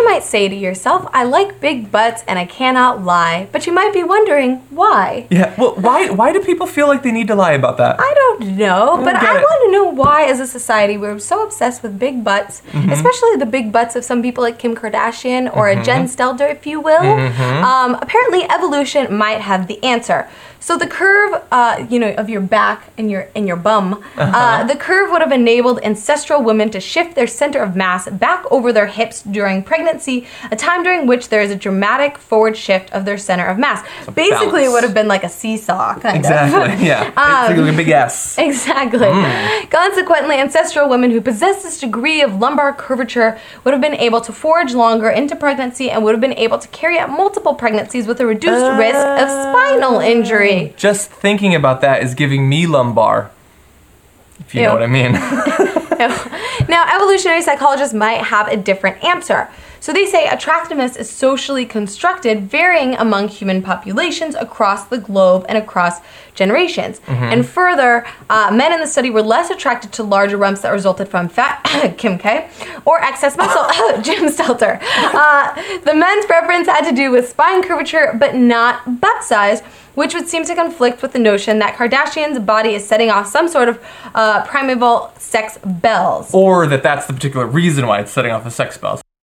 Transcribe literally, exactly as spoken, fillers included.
you might say to yourself, I like big butts and I cannot lie. But you might be wondering why. Yeah, well, why why do people feel like they need to lie about that? I don't know, I but don't I get it. want to know why, as a society, we're so obsessed with big butts, Mm-hmm. especially the big butts of some people like Kim Kardashian or Mm-hmm. a Jen Stelter, if you will. Mm-hmm. Um, apparently, evolution might have the answer. So the curve, uh, you know, of your back and your and your bum, Uh-huh. uh, the curve would have enabled ancestral women to shift their center of mass back over their hips during pregnancy, a time during which there is a dramatic forward shift of their center of mass. Basically, it bounce. would have been like a seesaw, kind of. Exactly, yeah. Um, it's like a big S. Exactly. Mm. Consequently, ancestral women who possessed this degree of lumbar curvature would have been able to forage longer into pregnancy and would have been able to carry out multiple pregnancies with a reduced Uh, risk of spinal injury. Just thinking about that is giving me lumbar, if you Ew. know what I mean. Now, evolutionary psychologists might have a different answer. So they say attractiveness is socially constructed, varying among human populations across the globe and across generations. And further, uh, men in the study were less attracted to larger rumps that resulted from fat, Kim K, or excess muscle, Jim Stelter. Uh, the men's preference had to do with spine curvature, but not butt size, which would seem to conflict with the notion that Kardashian's body is setting off some sort of uh, primeval sex bells. Or that that's the particular reason why it's setting off the sex bells.